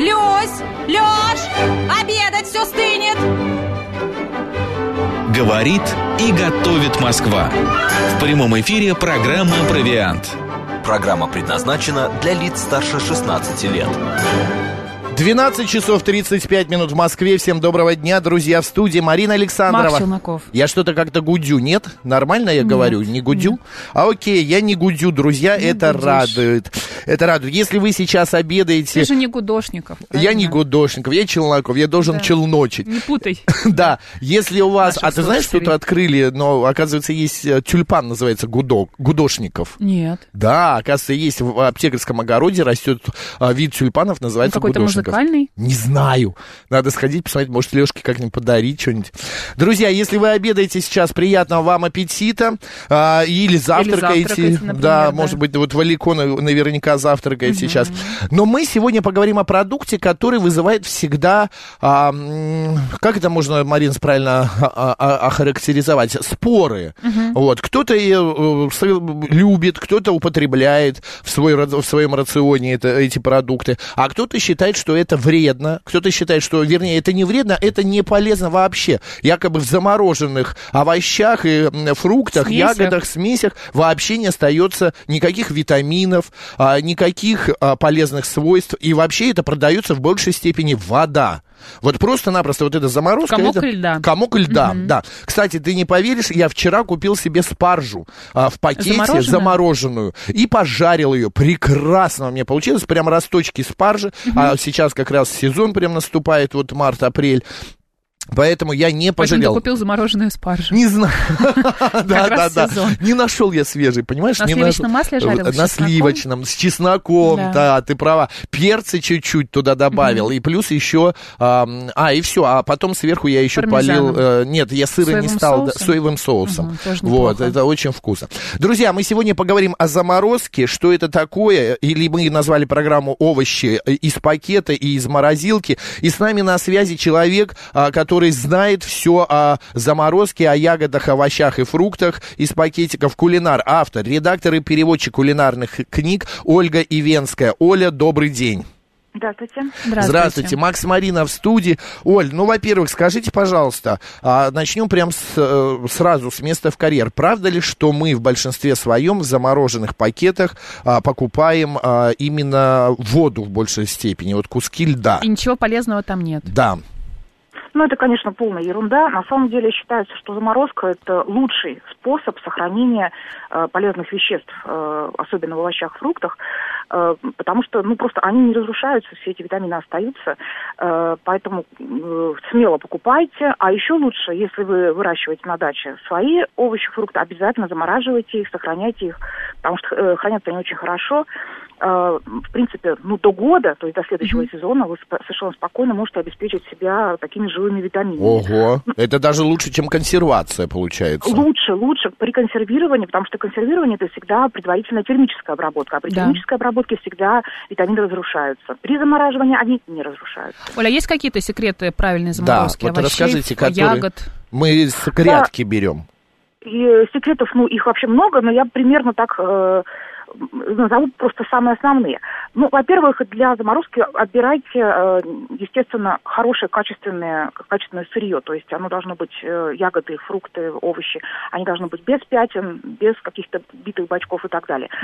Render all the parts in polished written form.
Люсь! Лёш! Обедать все стынет! Говорит и готовит Москва. В прямом эфире программа «Провиант». Программа предназначена для лиц старше 16 лет. 12 часов 35 минут в Москве. Всем доброго дня, друзья, в студии Марина Александрова. Макс Челноков. Я что-то как-то гудю, нет? Нормально я говорю? Не гудю? Нет. Окей, я не гудю, друзья, не это гудишь. Радует. Это радует. Если вы сейчас обедаете... Ты же не Гудошников. Правильно? Я не Гудошников, я Челноков, я должен челночить. Не путай. Да, если у вас... А ты знаешь, что-то открыли, но, оказывается, есть тюльпан, называется Гудошников. Нет. Да, оказывается, есть в аптекарском огороде растет вид тюльпанов, называется Гудошников. Музыкальный? Не знаю. Надо сходить, посмотреть, может, Лешке как-нибудь подарить что-нибудь. Друзья, если вы обедаете сейчас, приятного вам аппетита. Или завтракаете. Например, да, может быть, вот Валико наверняка завтракает сейчас. Но мы сегодня поговорим о продукте, который вызывает всегда... как это можно, Марин, правильно охарактеризовать? Споры. Вот. Кто-то любит, кто-то употребляет в своем рационе эти продукты, а кто-то считает, что это вредно, кто-то считает, что, вернее, это не вредно, это не полезно вообще. Якобы в замороженных овощах и фруктах, ягодах, смесях вообще не остается никаких витаминов, никаких полезных свойств, и вообще это продается в большей степени вода. Вот просто-напросто вот эта заморозка... Комок льда. Комок льда, да. Кстати, ты не поверишь, я вчера купил себе спаржу в пакете замороженную и пожарил ее. Прекрасно у меня получилось. Прям росточки спаржи. А сейчас как раз сезон прям наступает, вот март-апрель. Поэтому я не пожалел. Поэтому ты купил замороженную спаржу. Не знаю. Да. Не нашел я свежий, понимаешь? На сливочном масле жарил? На сливочном, с чесноком, да, ты права. Перца чуть-чуть туда добавил. И плюс еще... и все. А потом сверху я еще полил... Нет, я сыра не стал. Соевым соусом. Вот, это очень вкусно. Друзья, мы сегодня поговорим о заморозке. Что это такое? Или мы назвали программу «Овощи» из пакета и из морозилки. И с нами на связи человек, который знает все о заморозке, о ягодах, овощах и фруктах из пакетиков. Кулинар, автор, редактор и переводчик кулинарных книг Ольга Ивенская. Оля, добрый день. Здравствуйте. Здравствуйте. Макс, Марина в студии. Оль, во-первых, скажите, пожалуйста, начнем прям сразу с места в карьер. Правда ли, что мы в большинстве своем в замороженных пакетах покупаем именно воду в большей степени, вот куски льда? И ничего полезного там нет? Да. Это, конечно, полная ерунда. На самом деле считается, что заморозка – это лучший способ сохранения полезных веществ, особенно в овощах и фруктах, потому что, просто они не разрушаются, все эти витамины остаются, поэтому смело покупайте. А еще лучше, если вы выращиваете на даче свои овощи, фрукты, обязательно замораживайте их, сохраняйте их, потому что хранятся они очень хорошо. В принципе, до года, то есть до следующего сезона, вы совершенно спокойно можете обеспечить себя такими живыми витаминами. Ого, это даже лучше, чем консервация, получается. Лучше при консервировании, потому что консервирование – это всегда предварительная термическая обработка, а при термической обработке всегда витамины разрушаются. При замораживании они не разрушаются. Оля, есть какие-то секреты правильной заморозки овощей, расскажите, ягод? Мы с грядки берем. И секретов, их вообще много, но я примерно так... назову просто самые основные. Во-первых, для заморозки отбирайте, естественно, хорошее качественное сырье. То есть оно должно быть ягоды, фрукты, овощи. Они должны быть без пятен, без каких-то битых бачков и так далее.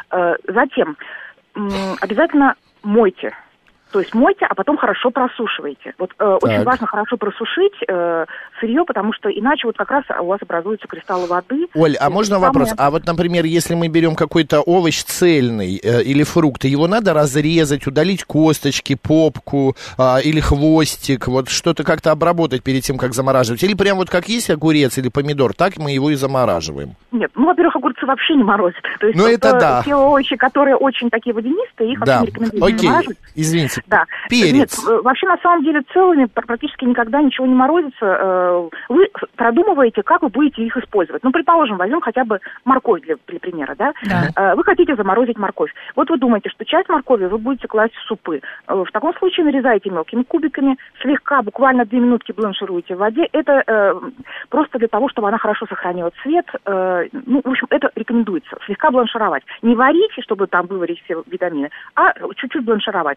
Затем обязательно мойте. То есть мойте, а потом хорошо просушивайте. Очень важно хорошо просушить сырье, потому что иначе как раз у вас образуются кристаллы воды. Оль, а можно вопрос? А например, если мы берем какой-то овощ цельный или фрукт, его надо разрезать, удалить косточки, попку или хвостик, что-то как-то обработать перед тем, как замораживать? Или прям как есть огурец или помидор, так мы его и замораживаем? Нет, во-первых, огурцы вообще не морозят. То есть это да. Те овощи, которые очень такие водянистые, их вообще не рекомендуют замораживать. Извините. Да. Перец. Нет, вообще на самом деле целыми практически никогда ничего не морозится. Вы продумываете, как вы будете их использовать. Предположим, возьмем хотя бы морковь для примера, да? Вы хотите заморозить морковь. Вы думаете, что часть моркови вы будете класть в супы. В таком случае нарезайте мелкими кубиками, слегка, буквально 2 минутки бланшируйте в воде. Это просто для того, чтобы она хорошо сохранила цвет. В общем, это рекомендуется. Слегка бланшировать. Не варить, чтобы там выварить все витамины, а чуть-чуть бланшировать.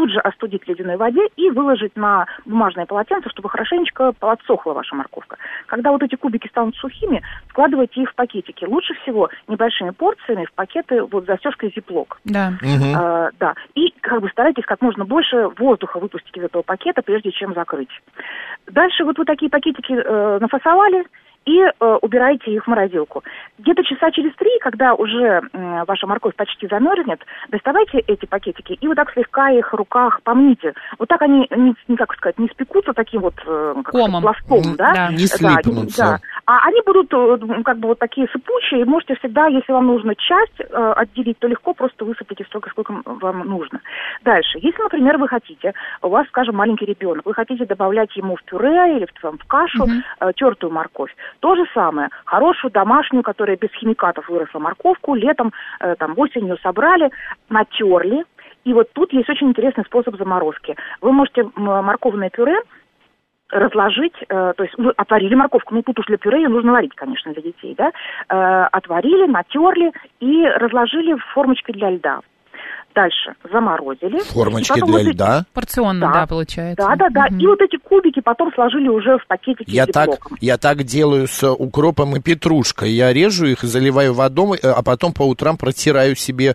тут же остудить в ледяной воде и выложить на бумажное полотенце, чтобы хорошенечко подсохла ваша морковка. Когда вот эти кубики станут сухими, складывайте их в пакетики. Лучше всего небольшими порциями в пакеты вот с застежкой зиплок. Да. Да. И как бы старайтесь как можно больше воздуха выпустить из этого пакета, прежде чем закрыть. Дальше вот вы такие пакетики нафасовали и убираете их в морозилку. Где-то часа через 3, когда уже ваша морковь почти замерзнет, доставайте эти пакетики и вот так слегка их в руках помните. Вот так они, как сказать, не спекутся таким вот пластом, да? Не слипнутся. Да. А они будут как бы вот такие сыпучие, и можете всегда, если вам нужно часть отделить, то легко просто высыпите столько, сколько вам нужно. Дальше. Если, например, вы хотите, у вас, скажем, маленький ребенок, вы хотите добавлять ему в пюре или в кашу тертую морковь, то же самое. Хорошую домашнюю, которая без химикатов выросла морковку, летом, осенью собрали, натерли. И вот тут есть очень интересный способ заморозки. Вы можете морковное пюре разложить, то есть вы отварили морковку, тут уж для пюре ее нужно варить, конечно, для детей, да, отварили, натерли и разложили в формочке для льда. Дальше заморозили. Формочки для льда? Порционно, да, получается. Да. И вот эти кубики потом сложили уже в пакетики с зиплоком. Я так делаю с укропом и петрушкой. Я режу их, заливаю водой, а потом по утрам протираю себе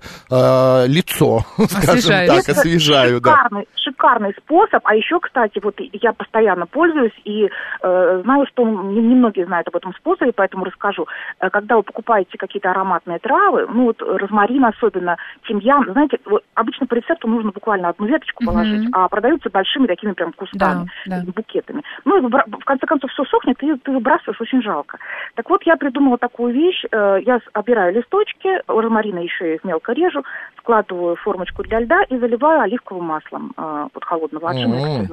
лицо, скажем так, освежаю. Шикарный способ. А еще, кстати, вот я постоянно пользуюсь и знаю, что немногие знают об этом способе, поэтому расскажу. Когда вы покупаете какие-то ароматные травы, розмарин особенно, тимьян, знаете, обычно по рецепту нужно буквально одну веточку положить, а продаются большими такими прям кустами, букетами. В конце концов, все сохнет, и ты выбрасываешь, очень жалко. Так вот, я придумала такую вещь. Я обираю листочки, розмарина еще их мелко режу, складываю в формочку для льда и заливаю оливковым маслом холодного отжимания.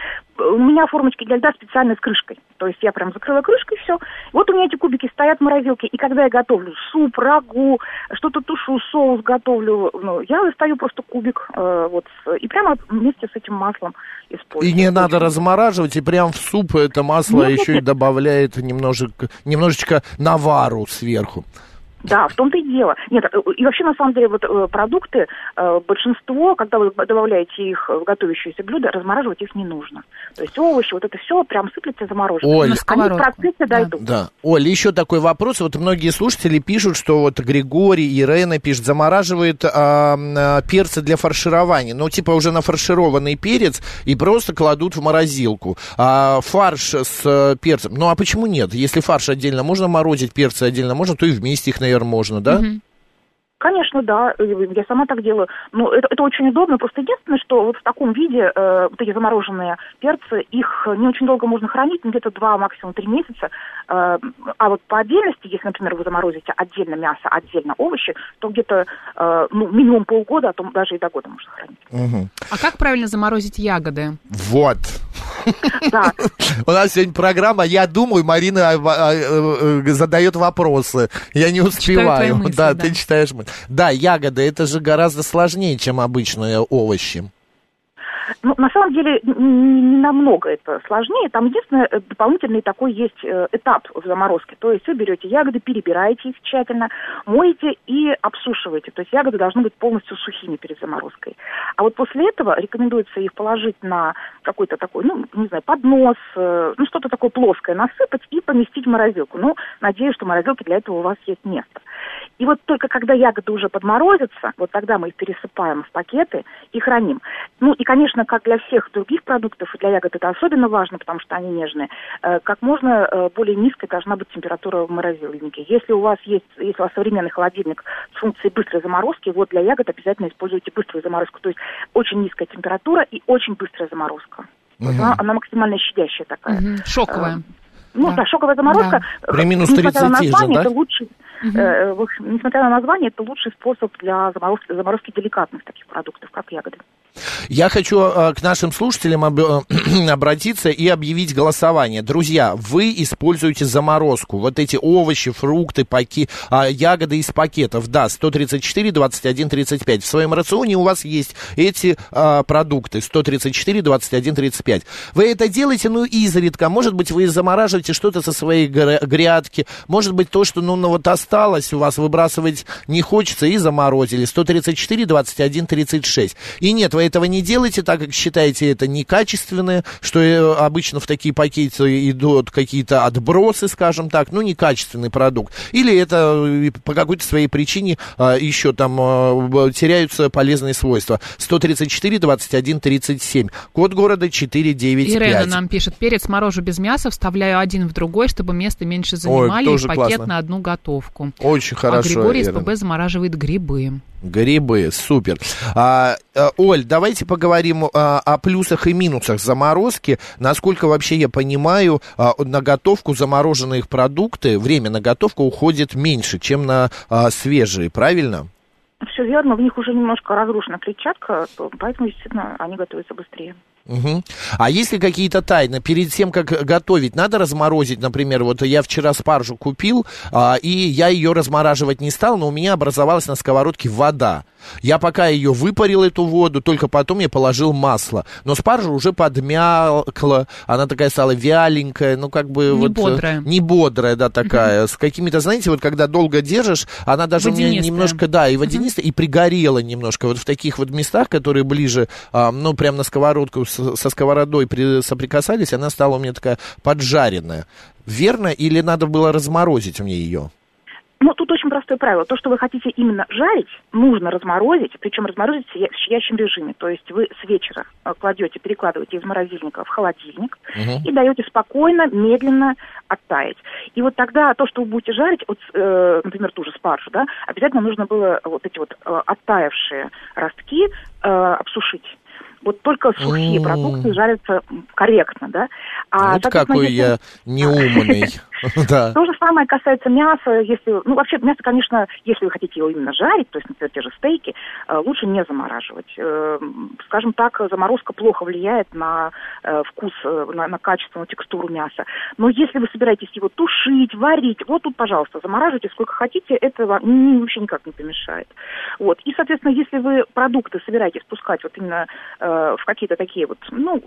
У меня формочки для льда специально с крышкой. То есть я прям закрыла крышкой, все. Вот у меня эти кубики стоят в морозилке, и когда я готовлю суп, рагу, что-то тушу, соус готовлю, я достаю просто кубик и прямо вместе с этим маслом использую. И не надо размораживать, и прям в суп это масло и добавляет немножечко навару сверху. Да, в том-то и дело. Нет, и вообще, на самом деле, продукты, большинство, когда вы добавляете их в готовящиеся блюда, размораживать их не нужно. То есть овощи, вот это все прям сыплется замороженное. Оль, они в процессе дойдут. Да. Оль, еще такой вопрос. Вот многие слушатели пишут, что Григорий, Ирена пишет, замораживает перцы для фарширования. Уже нафаршированный перец и просто кладут в морозилку. Фарш с перцем. А почему нет? Если фарш отдельно можно морозить, перцы отдельно можно, то и вместе их, наверное, можно, да? Конечно, да, я сама так делаю. Но это очень удобно. Просто единственное, что вот в таком виде вот эти замороженные перцы, их не очень долго можно хранить, где-то 2, максимум 3 месяца. А вот по отдельности, если, например, вы заморозите отдельно мясо, отдельно овощи, то где-то минимум полгода, а то даже и до года можно хранить. А как правильно заморозить ягоды? Вот. Да. У нас сегодня программа «Я думаю», Марина задает вопросы. Я не успеваю. Мысли, да, ты читаешь мысли. Да, ягоды, это же гораздо сложнее, чем обычные овощи. На самом деле, не намного это сложнее. Там единственное, дополнительный такой есть этап в заморозке. То есть вы берете ягоды, перебираете их тщательно, моете и обсушиваете. То есть ягоды должны быть полностью сухими перед заморозкой. А вот после этого рекомендуется их положить на какой-то такой, поднос, что-то такое плоское насыпать и поместить в морозилку. Надеюсь, что в морозилке для этого у вас есть место. И вот только когда ягоды уже подморозятся, вот тогда мы их пересыпаем в пакеты и храним. И, конечно, как для всех других продуктов, и для ягод это особенно важно, потому что они нежные, как можно более низкая должна быть температура в морозильнике. Если у вас современный холодильник с функцией быстрой заморозки, вот для ягод обязательно используйте быструю заморозку. То есть очень низкая температура и очень быстрая заморозка. Она максимально щадящая такая. Шоковая. Шоковая заморозка. Да. При минус 30 же, да? Это лучший, несмотря на название, это лучший способ для заморозки деликатных таких продуктов, как ягоды. Я хочу к нашим слушателям обратиться и объявить голосование. Друзья, вы используете заморозку. Вот эти овощи, фрукты, ягоды из пакетов. Да, 134, 21, 35. В своем рационе у вас есть эти продукты. 134, 21, 35. Вы это делаете, изредка. Может быть, вы замораживаете что-то со своей грядки. Может быть, то, что осталось у вас, выбрасывать не хочется, и заморозили. 134, 21, 36. И нет, вы этого не делайте, так как считаете это некачественное, что обычно в такие пакеты идут какие-то отбросы, скажем так, ну, некачественный продукт. Или это по какой-то своей причине еще там теряются полезные свойства. 134 21 37. Код города 495. Ирена нам пишет: перец морожу без мяса, вставляю один в другой, чтобы место меньше занимали, и пакет классно. На одну готовку. Очень хорошо. А Григорий из ПБ замораживает грибы. Грибы, супер. Оль, давайте поговорим о плюсах и минусах заморозки. Насколько вообще я понимаю, на готовку замороженных продукты, время на готовку уходит меньше, чем на свежие, правильно? Все верно, в них уже немножко разрушена клетчатка, поэтому, естественно, они готовятся быстрее. Угу. А есть ли какие-то тайны? Перед тем, как готовить, надо разморозить, например, вот я вчера спаржу купил, и я ее размораживать не стал, но у меня образовалась на сковородке вода. Я пока ее выпарил, эту воду, только потом я положил масло. Но спаржа уже подмякла, она такая стала вяленькая, ну как бы... Не бодрая. Не бодрая, да, такая, с какими-то, знаете, вот когда долго держишь, она даже водянистая. У меня немножко, да, и водянистая, и пригорела немножко. Вот в таких вот местах, которые ближе, ну, прям на сковородку со сковородой соприкасались, она стала у меня такая поджаренная. Верно? Или надо было разморозить мне ее? Ну, тут очень простое правило. То, что вы хотите именно жарить, нужно разморозить, причем разморозить в щадящем режиме. То есть вы с вечера перекладываете из морозильника в холодильник и даете спокойно, медленно оттаять. И вот тогда то, что вы будете жарить, вот, например, ту же спаржу, да, обязательно нужно было вот эти вот оттаявшие ростки обсушить. Вот только сухие продукты жарятся корректно, да. Вот какой я неумный. То же самое касается мяса. Ну, вообще, мясо, конечно, если вы хотите его именно жарить, то есть, например, те же стейки, лучше не замораживать. Скажем так, заморозка плохо влияет на вкус, на качество, на текстуру мяса. Но если вы собираетесь его тушить, варить, вот тут, пожалуйста, замораживайте сколько хотите, это вам вообще никак не помешает. Вот. И, соответственно, если вы продукты собираетесь пускать вот именно в какие-то такие вот, ну,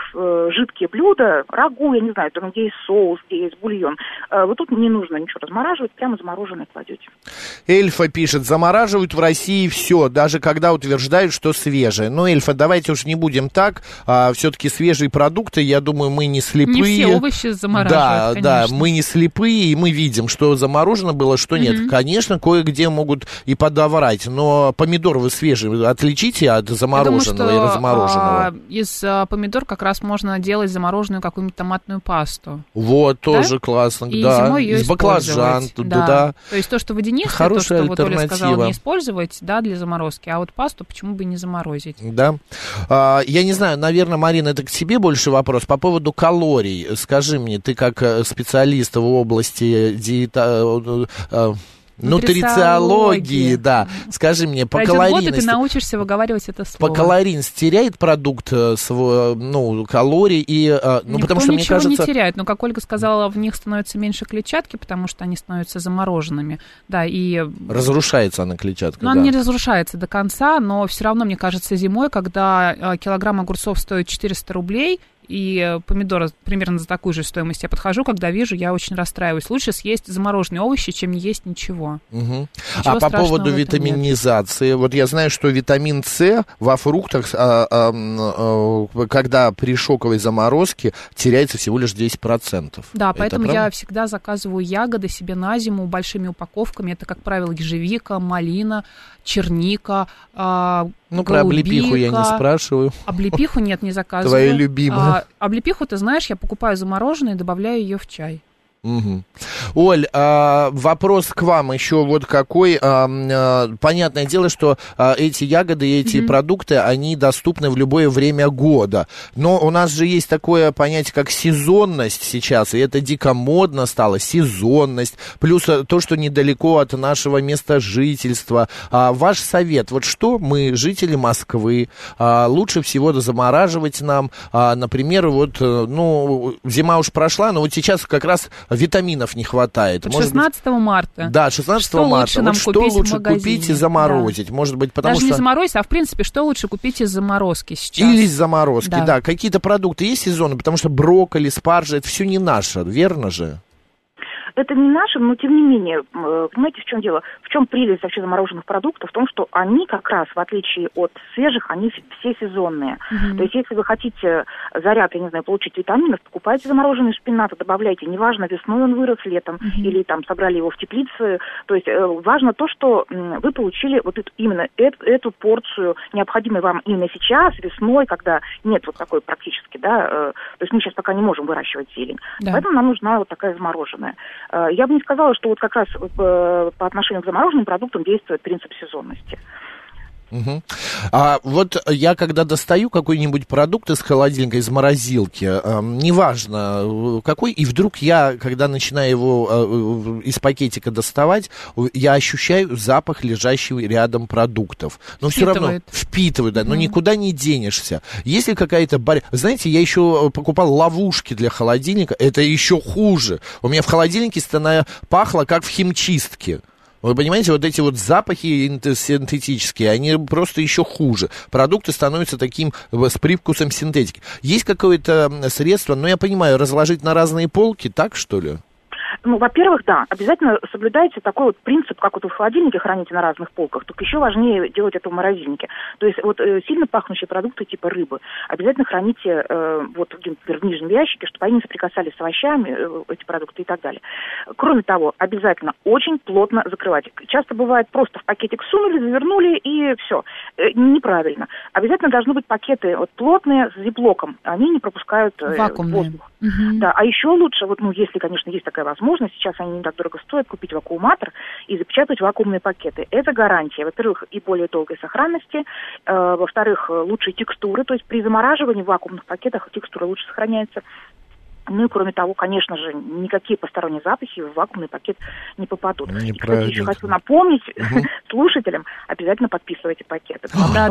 жидкие блюда, рагу, я не знаю, там, где есть соус, где есть бульон, вот тут не нужно ничего размораживать, прямо замороженное кладете. Эльфа пишет: замораживают в России все, даже когда утверждают, что свежее. Но, Эльфа, давайте уж не будем так, все-таки свежие продукты, я думаю, мы не слепые. Не все овощи замораживают, конечно. Да, мы не слепые, и мы видим, что заморожено было, что нет. Конечно, кое-где могут и подоврать, но помидор вы свежий отличите от замороженного и размороженного. Из помидор как раз можно делать замороженную какую-нибудь томатную пасту. Вот, тоже классно. И да, зимой ее из баклажан, да. То есть то, что водянистое, хорошая то, что вот Оля сказала, не использовать, да, для заморозки, а вот пасту почему бы не заморозить? Да. Я не знаю, наверное, Марина, это к тебе больше вопрос. По поводу калорий, скажи мне, ты как специалист в области нутрициологии, да. Скажи мне, по калорийности... Пройдет год, и ты научишься выговаривать это слово. По калорийности теряет продукт калорий? И, потому что, мне кажется... не теряет, но, как Ольга сказала, в них становится меньше клетчатки, потому что они становятся замороженными. Да, и... Разрушается она, клетчатка, она не разрушается до конца, но все равно, мне кажется, зимой, когда килограмм огурцов стоит 400 рублей, и помидоры примерно за такую же стоимость я подхожу, когда вижу, я очень расстраиваюсь. Лучше съесть замороженные овощи, чем не есть ничего. Угу. А по поводу витаминизации, вот я знаю, что витамин С во фруктах, когда при шоковой заморозке, теряется всего лишь 10%. Да, поэтому я всегда заказываю ягоды себе на зиму большими упаковками. Это, как правило, ежевика, малина, черника, про облепиху я не спрашиваю. Облепиху нет, не заказываю. Твоя любимая. Облепиху, ты знаешь, я покупаю замороженную и добавляю ее в чай. Угу. Оль, вопрос к вам еще вот какой. Понятное дело, что эти ягоды и эти продукты, они доступны в любое время года. Но у нас же есть такое понятие, как сезонность сейчас, и это дико модно стало, сезонность. Плюс то, что недалеко от нашего места жительства. Ваш совет, вот что мы, жители Москвы, лучше всего замораживать нам? Например, вот, зима уж прошла, но вот сейчас как раз витаминов не хватает. 16 марта. Да, 16 марта. Вот что лучше купить и заморозить? Да. Может быть, потому Даже что... не заморозить, а в принципе, что лучше купить из заморозки сейчас? Или из заморозки, да. Какие-то продукты есть сезонные, потому что брокколи, спаржа, это все не наше, верно же? Это не наше, но тем не менее, понимаете, в чем дело? В чем прелесть вообще замороженных продуктов? В том, что они как раз, в отличие от свежих, они все сезонные. То есть, если вы хотите заряд, я не знаю, получить витаминов, покупайте замороженный шпинат, добавляйте. Неважно, весной он вырос, летом, или там собрали его в теплице. То есть, важно то, что вы получили вот именно эту порцию, необходимую вам именно сейчас, весной, когда нет вот такой практически, да, то есть мы сейчас пока не можем выращивать зелень. Да. Поэтому нам нужна вот такая замороженная. Я бы не сказала, что вот как раз по отношению к замороженным продуктам действует принцип сезонности. Угу. А вот я когда достаю какой-нибудь продукт из холодильника, из морозилки, неважно какой, и вдруг я, когда начинаю его из пакетика доставать, я ощущаю запах лежащего рядом продуктов. Но все равно впитываю, да, но никуда не денешься. Если какая-то знаете, я еще покупал ловушки для холодильника, это еще хуже. У меня в холодильнике пахло, как в химчистке. Вы понимаете, вот эти вот запахи синтетические, они просто еще хуже. Продукты становятся таким с привкусом синтетики. Есть какое-то средство, я понимаю, разложить на разные полки, так что ли? Ну, во-первых, да, обязательно соблюдайте такой вот принцип, как вот вы в холодильнике храните на разных полках, только еще важнее делать это в морозильнике. То есть вот сильно пахнущие продукты типа рыбы обязательно храните вот, например, в нижнем ящике, чтобы они не соприкасались с овощами, эти продукты и так далее. Кроме того, обязательно очень плотно закрывать. Часто бывает просто в пакетик сунули, завернули и все. Неправильно. Обязательно должны быть пакеты вот, плотные с зиплоком. Они не пропускают воздух. Да, а еще лучше, вот, ну, если, конечно, есть такая возможность, сейчас они не так дорого стоят, купить вакууматор и запечатать вакуумные пакеты. Это гарантия, во-первых, и более долгой сохранности, во-вторых, лучшей текстуры, то есть при замораживании в вакуумных пакетах текстура лучше сохраняется. Ну и кроме того, конечно же, никакие посторонние запахи в вакуумный пакет не попадут. И, кстати, еще хочу напомнить слушателям, обязательно подписывайте пакеты. Да,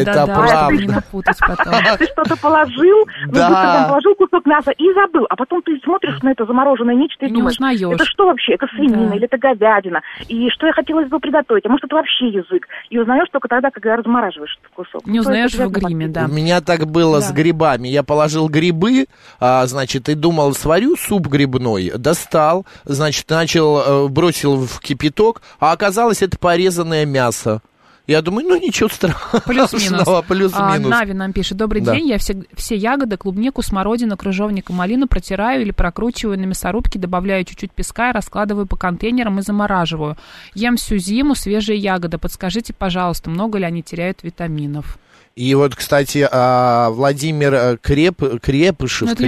не напутать потом. Ты что-то положил, положил кусок мяса и забыл, а потом ты смотришь на это замороженное нечто и думаешь, это что вообще, это свинина или это говядина, и что я хотелось бы приготовить, а может это вообще язык, и узнаешь только тогда, когда размораживаешь этот кусок. Не узнаешь в гриме, да. У меня так было с грибами, я положил грибы, значит, и думал, сварю суп грибной, достал, значит, бросил в кипяток, а оказалось, это порезанное мясо. Я думаю, ну ничего страшного. Плюс-минус. Нави нам пишет: добрый день, я все ягоды, клубнику, смородину, крыжовник и малину протираю или прокручиваю на мясорубке, добавляю чуть-чуть песка, раскладываю по контейнерам и замораживаю. Ем всю зиму свежие ягоды. Подскажите, пожалуйста, много ли они теряют витаминов? И вот, кстати, Владимир Крепышев, Нет,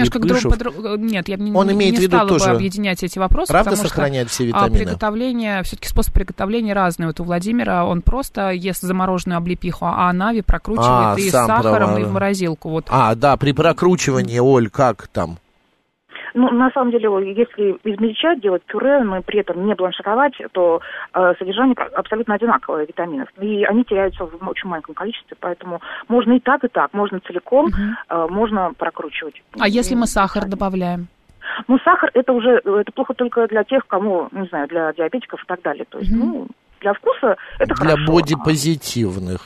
я не стала бы объединять эти вопросы. Правда сохраняет все витамины? Все-таки способ приготовления разный. Вот у Владимира он просто ест замороженную облепиху, а Нави прокручивает и с сахаром, и в морозилку. Вот. Да, при прокручивании, Оль, как там? Ну, на самом деле, если измельчать, делать пюре, но при этом не бланшировать, то содержание абсолютно одинаковое витаминов. И они теряются в очень маленьком количестве, поэтому можно и так, можно целиком, можно прокручивать. А если мы сахар добавляем? Ну, сахар это плохо только для тех, кому, не знаю, для диабетиков и так далее. То есть, для вкуса это хорошо. Для бодипозитивных.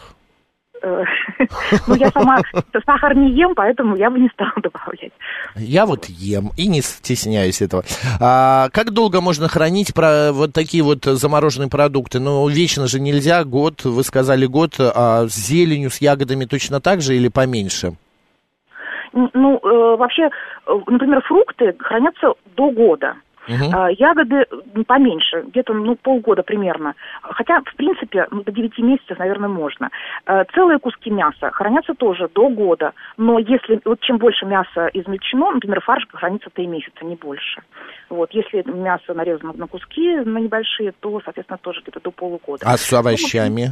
Ну, я сама сахар не ем, поэтому я бы не стала добавлять. Я вот ем и не стесняюсь этого. Как долго можно хранить вот такие вот замороженные продукты? Ну, вечно же нельзя, год, вы сказали год, а с зеленью, с ягодами точно так же или поменьше? Ну, вообще, например, фрукты хранятся до года. Ягоды поменьше, где-то полгода примерно. Хотя, в принципе, до 9 месяцев, наверное, можно. Целые куски мяса хранятся тоже до года. Но если чем больше мяса измельчено, например, фарш хранится 3 месяца, не больше. Вот, если мясо нарезано на куски, на небольшие, то, соответственно, тоже где-то до полугода. А с овощами?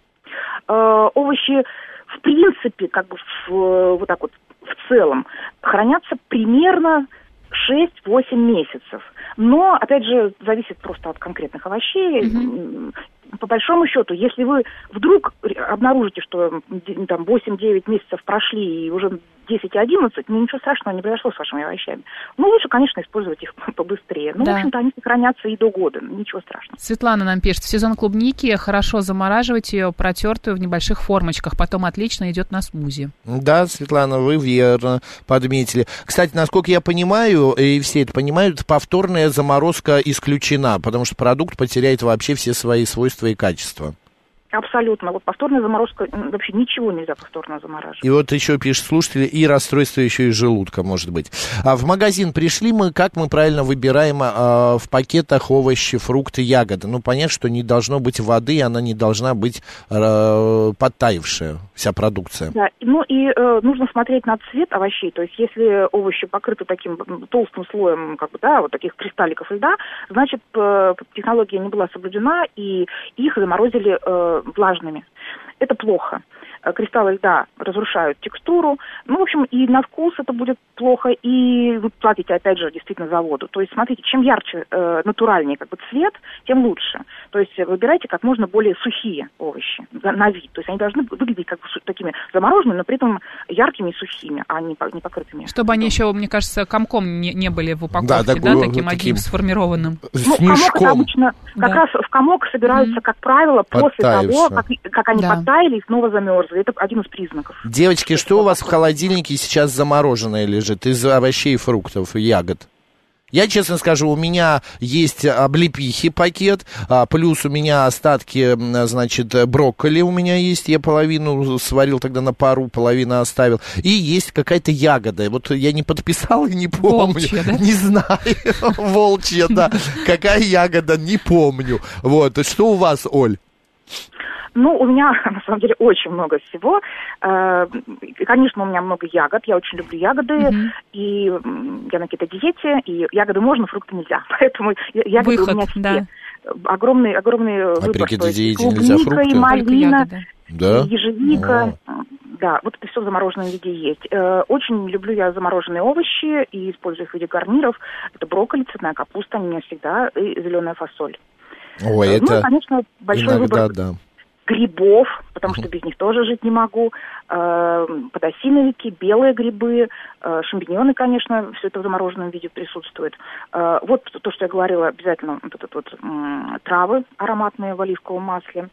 Овощи, в принципе, как бы вот так вот в целом, хранятся примерно 6-8 месяцев. Но, опять же, зависит просто от конкретных овощей. По большому счету, если вы вдруг обнаружите, что там 8-9 месяцев прошли, и уже 10 и 11, ничего страшного не произошло с вашими овощами. Ну, лучше, конечно, использовать их побыстрее. Ну, в общем-то, они сохранятся и до года, ничего страшного. Светлана нам пишет, в сезон клубники хорошо замораживать ее, протертую в небольших формочках, потом отлично идет на смузи. Да, Светлана, вы верно подметили. Кстати, насколько я понимаю, и все это понимают, повторная заморозка исключена, потому что продукт потеряет вообще все свои свойства и качества. Абсолютно. Вот повторная заморозка, вообще ничего нельзя повторно замораживать. И вот еще пишет слушатели, и расстройство еще и желудка может быть. А в магазин пришли мы, как мы правильно выбираем в пакетах овощи, фрукты, ягоды? Ну, понятно, что не должно быть воды, она не должна быть подтаявшая, вся продукция. Да, ну и нужно смотреть на цвет овощей, то есть если овощи покрыты таким толстым слоем, как бы, да, вот таких кристалликов льда, значит, технология не была соблюдена, и их заморозили влажными. Это плохо. Кристаллы льда разрушают текстуру. Ну, в общем, и на вкус это будет плохо, и вы платите, опять же, действительно за воду. То есть, смотрите, чем ярче, натуральнее как бы цвет, тем лучше. То есть, выбирайте как можно более сухие овощи на вид. То есть, они должны выглядеть как бы такими замороженными, но при этом яркими и сухими, а не покрытыми. Чтобы они еще, мне кажется, комком не были в упаковке, да, таким одним сформированным. Ну, комок это обычно, как раз в комок собираются, как правило, после того, как они подтаяли и снова замерзли. Это один из признаков. Девочки, что у вас в холодильнике сейчас замороженное лежит из овощей и фруктов и ягод? Я честно скажу, у меня есть облепихи пакет, плюс у меня остатки, значит, брокколи у меня есть, я половину сварил тогда на пару, половину оставил, и есть какая-то ягода, вот я не подписал и не помню, волчья, да? Не знаю, волчья, да, какая ягода, не помню, вот, что у вас, Оль? Ну, у меня, на самом деле, очень много всего. Конечно, у меня много ягод. Я очень люблю ягоды. И я на кето-диете. И ягоды можно, фрукты нельзя. Поэтому ягоды у меня все. Да. Огромный выбор. Клубника и малина, да? И ежевика. Да, вот это все в замороженном виде есть. Очень люблю я замороженные овощи и использую их в виде гарниров. Это брокколи, цветная капуста, они у меня всегда, и зеленая фасоль. Ой, это конечно, большой иногда, выбор. Да. Грибов, потому что без них тоже жить не могу, подосиновики, белые грибы, шампиньоны, конечно, все это в замороженном виде присутствует. Вот то, что я говорила, обязательно травы ароматные в оливковом масле.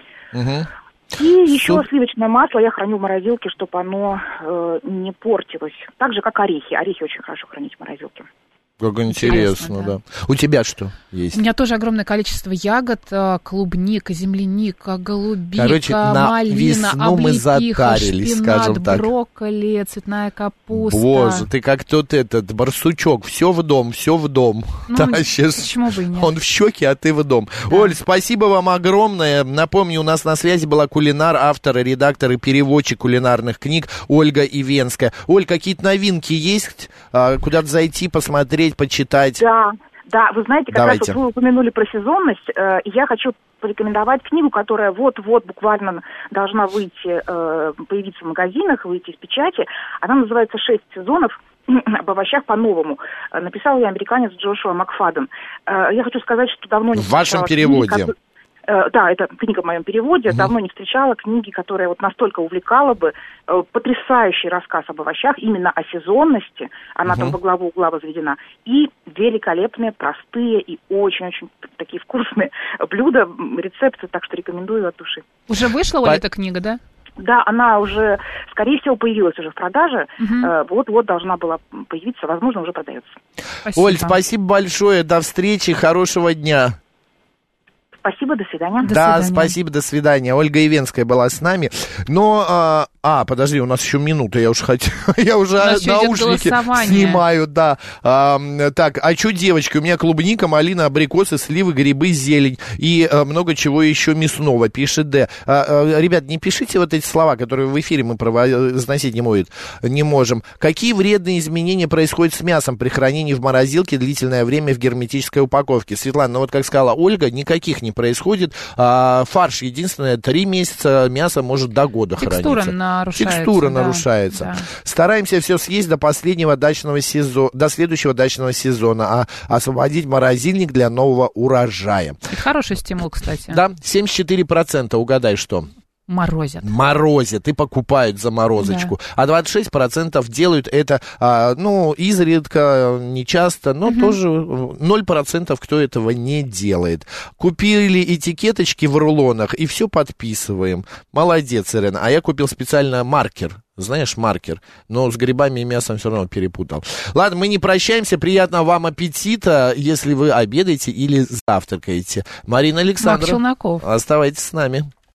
И еще сливочное масло я храню в морозилке, чтобы оно не портилось. Так же, как орехи. Орехи очень хорошо хранить в морозилке. Как интересно, да. У тебя что есть? У меня тоже огромное количество ягод, клубника, земляника, голубика, короче, малина, облепиха, шпинат, брокколи, цветная капуста. Боже, ты как тот этот барсучок, все в дом. Ну, тащишь. Почему бы и нет? Он в щеке, а ты в дом. Да. Оль, спасибо вам огромное. Напомню, у нас на связи была кулинар, автор, редактор и переводчик кулинарных книг Ольга Ивенская. Оль, какие-то новинки есть? Куда-то зайти, посмотреть, почитать? Да, вы знаете, как раз вот вы упомянули про сезонность, я хочу порекомендовать книгу, которая вот-вот буквально должна появиться в магазинах, выйти из печати. Она называется «6 сезонов об овощах по-новому». Написал ее американец Джошуа Макфаден. Я хочу сказать, что давно не встречала... В вашем переводе? Да, это книга в моем переводе. Давно не встречала книги, которая вот настолько увлекала бы. Потрясающий рассказ об овощах, именно о сезонности. Она там во главу угла возведена. И великолепные, простые и очень-очень такие вкусные блюда, рецепты. Так что рекомендую от души. Уже вышла, Оля, эта книга, да? Да, она уже, скорее всего, появилась уже в продаже. Вот-вот должна была появиться. Возможно, уже продается. Спасибо. Оль, спасибо большое. До встречи. Хорошего дня. Спасибо, до свидания. Да, спасибо, до свидания. Ольга Ивенская была с нами. Но, подожди, у нас еще минута, я уже наушники снимаю, да. Так, а что, девочки, у меня клубника, малина, абрикосы, сливы, грибы, зелень и много чего еще мясного, пишет Д. Ребят, не пишите вот эти слова, которые в эфире мы произносить не можем. Какие вредные изменения происходят с мясом при хранении в морозилке длительное время в герметической упаковке? Светлана, ну вот как сказала Ольга, никаких не происходит. Фарш единственное, 3 месяца, мясо может до года храниться. Текстура нарушается. Да. Стараемся все съесть до последнего дачного сезона, до следующего дачного сезона, а освободить морозильник для нового урожая. Это хороший стимул, кстати. Да, 74%, угадай, что? Морозят и покупают заморозочку. Да. А 26% делают это, изредка, нечасто, но тоже 0%, кто этого не делает. Купили этикеточки в рулонах и все подписываем. Молодец, Ирена. А я купил специально маркер. Знаешь, маркер. Но с грибами и мясом все равно перепутал. Ладно, мы не прощаемся. Приятного вам аппетита, если вы обедаете или завтракаете. Марина Александрова. Мак Челноков. Оставайтесь с нами.